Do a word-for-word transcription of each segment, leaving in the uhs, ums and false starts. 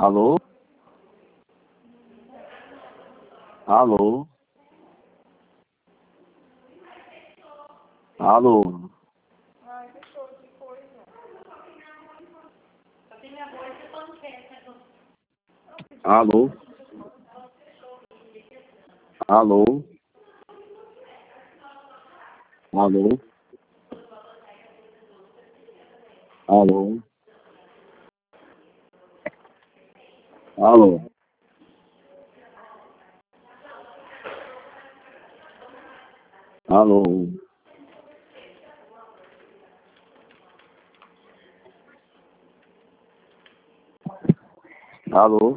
Alô? Alô? Alô? Ai, que show de coisa. Só tem minha voz e panqueca. Alô? Alô? Alô? Alô? Alô? Alô? Alô?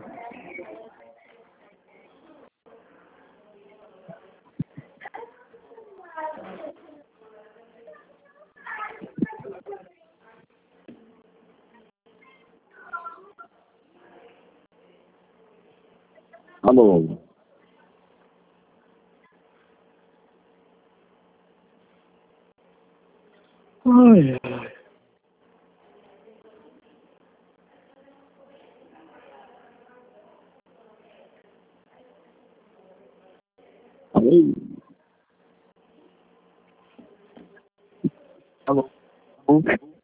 Alô? Ai, ai. Alô? Alô?